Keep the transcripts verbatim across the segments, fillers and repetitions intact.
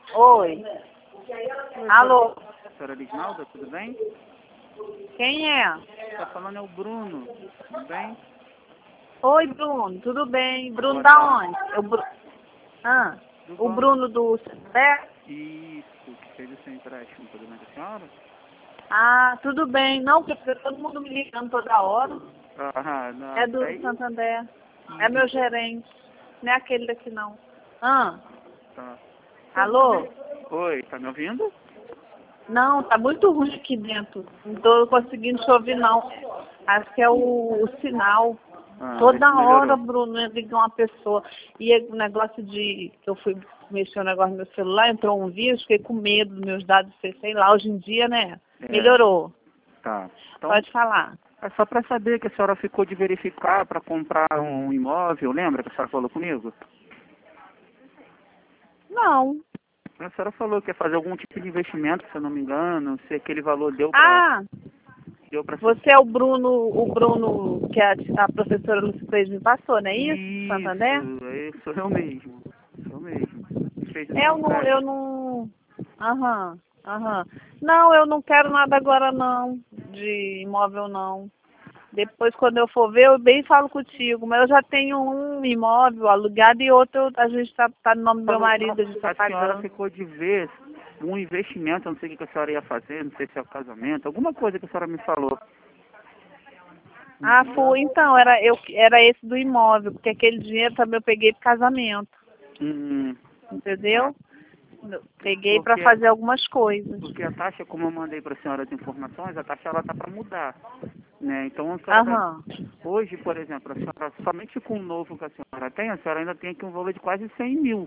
Oi. Oi, Alô? senhora Lisnalda, tudo bem? Quem é? Tá falando é o Bruno, tudo bem? Oi, Bruno. Tudo bem? Bruno Boa da tarde. onde? O, Bru... ah, Do o banco. Bruno do Santander? Isso, que fez o seu empréstimo, tudo bem com a senhora? Ah, tudo bem. Não, porque todo mundo me ligando toda hora. Ah, não, É do aí, Santander. É meu gerente. Não é aquele daqui, não. Ah, tá. Só pra alô? ver. Oi, tá me ouvindo? Não, tá muito ruim aqui dentro. Não tô conseguindo te ouvir, não. Acho que é o, o sinal. Ah, vê Toda se hora, melhorou. Bruno, liga uma pessoa. E o negócio de que eu fui mexer o negócio no meu celular, entrou um vírus, fiquei com medo dos meus dados, sei sei lá, hoje em dia, né? É, Melhorou. tá. Então, Pode falar. é só pra saber que a senhora ficou de verificar pra comprar um imóvel, lembra que a senhora falou comigo? Não. A senhora falou que ia fazer algum tipo de investimento, se eu não me engano, se aquele valor deu pra... Ah, Deu pra... você é o Bruno, o Bruno que a, a professora Luci Freire me passou, não é isso? Santander? Isso, é, sou eu mesmo. Sou eu mesmo. Fez o É, seu Eu não, eu empréstimo. não. Aham, aham. Não, eu não quero nada agora não, de imóvel não. Depois, quando eu for ver, eu bem falo contigo. Mas eu já tenho um imóvel alugado e outro a gente tá, tá no nome do meu Falou, não, marido, a gente tá a senhora pagando. ficou de ver um investimento, eu não sei o que a senhora ia fazer, não sei se é o casamento, alguma coisa que a senhora me falou. Ah, Entendeu? foi, então, era, eu, era esse do imóvel, porque aquele dinheiro também eu peguei pro casamento, Hum, tá. entendeu? Eu peguei para Porque, fazer algumas coisas. porque a taxa, como eu mandei para a senhora as informações, a taxa ela tá para mudar. Né? Então a senhora vai. Aham, Hoje, por exemplo, a senhora, somente com o novo que a senhora tem, a senhora ainda tem aqui um valor de quase cem mil.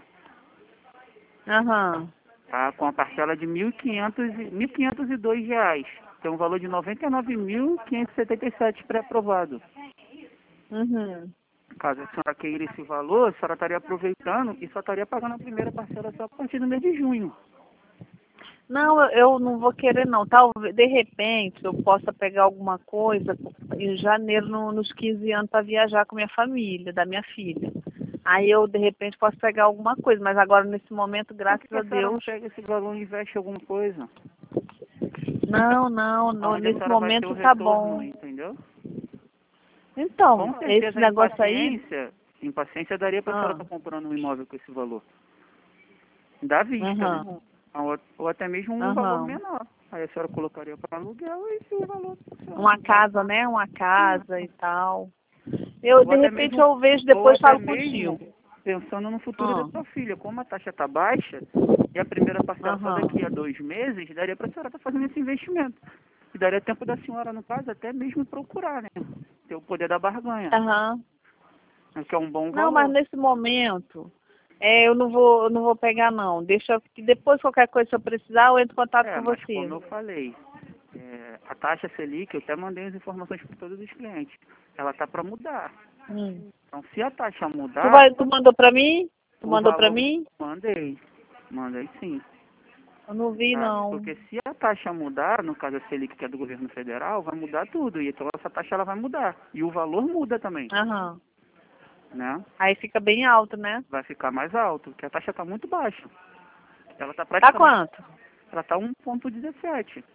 aham, Tá? Com a parcela de mil e quinhentos e mil quinhentos e dois reais. Tem um valor de noventa e nove mil quinhentos e setenta e sete pré-aprovado. uhum. Caso a senhora queira esse valor, a senhora estaria aproveitando e só estaria pagando a primeira parcela só a partir do mês de junho. Não, eu eu não vou querer não. Talvez, de repente, eu possa pegar alguma coisa em janeiro, no- nos quinze anos, para viajar com minha família, da minha filha. Aí eu, de repente, posso pegar alguma coisa, mas agora, nesse momento, Por que graças que a a senhora não Deus, pega esse valor e investe em alguma coisa? não, não, no- Onde a nesse senhora vai ter o momento tá retorno, bom. entendeu? Com Então, esse certeza a negócio aí, impaciência, impaciência daria para a senhora ah, estar comprando um imóvel com esse valor. Da vista, né? aham, Ou, ou até mesmo um valor aham. menor. Aí a senhora colocaria para aluguel e esse valor. Uma casa, né? Uma casa e tal. Eu, Ou de até repente, mesmo, eu vejo, ou depois até falo mesmo contigo. pensando no futuro da Ah, sua filha. Como a taxa está baixa e a primeira parcela só aham, daqui a dois meses, daria para a senhora estar fazendo esse investimento. E daria tempo da senhora, no caso, até mesmo procurar, né? Ter o poder da barganha, aham. né? Que é um bom Não, mas valor. nesse momento, é, eu não vou, eu não vou pegar não. Deixa que depois qualquer coisa se eu precisar, eu entro em contato É, com mas você. como eu falei, é, a taxa Selic, eu até mandei as informações para todos os clientes. Ela está para mudar. Hum. Então, se a taxa Tu mudar, vai, tu mandou pra mim? Tu o mandou pra valor... mim? Mandei. Mandei sim. Eu não vi Tá? não. Porque se a taxa mudar, no caso a Selic, que é do governo federal, vai mudar tudo. E então essa taxa ela vai mudar. E o valor muda também. Aham. Né? Aí fica bem alto, né? Vai ficar mais alto, porque a taxa está muito baixa. Ela está Tá praticamente... quanto? Ela está um vírgula dezessete.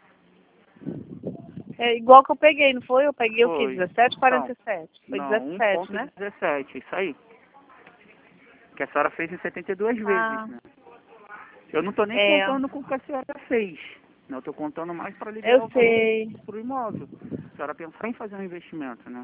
É igual que eu peguei, não foi? Eu peguei o quê? Foi. dezessete Então, quarenta e sete. Foi não, dezessete, né? um vírgula dezessete, isso aí. Que a senhora fez em setenta e duas vezes, Ah, né? Eu não estou nem é. contando com o que a senhora fez. Não, eu estou contando mais para Eu liberar o valor sei. para o imóvel. A senhora pensar em fazer um investimento, né?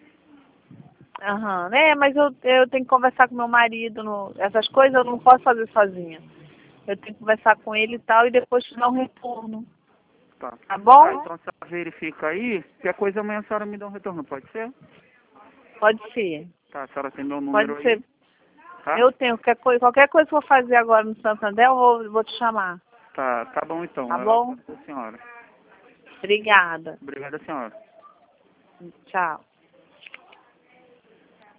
Aham. É, mas eu, eu tenho que conversar com meu marido. No, essas coisas eu não posso fazer sozinha. Eu tenho que conversar com ele e tal e depois te dar um retorno. Tá. Tá Tá, bom? então a senhora verifica aí. Qualquer coisa amanhã a senhora me dá um retorno, pode ser? Pode ser. Tá, a senhora tem meu Pode número aí, ser. tá? Eu tenho. Qualquer coisa, qualquer coisa que eu for fazer agora no Santander, eu vou, vou te chamar. Tá, tá bom então. Tá Eu bom? aguardo a senhora. Obrigada. Obrigado, senhora. Tchau.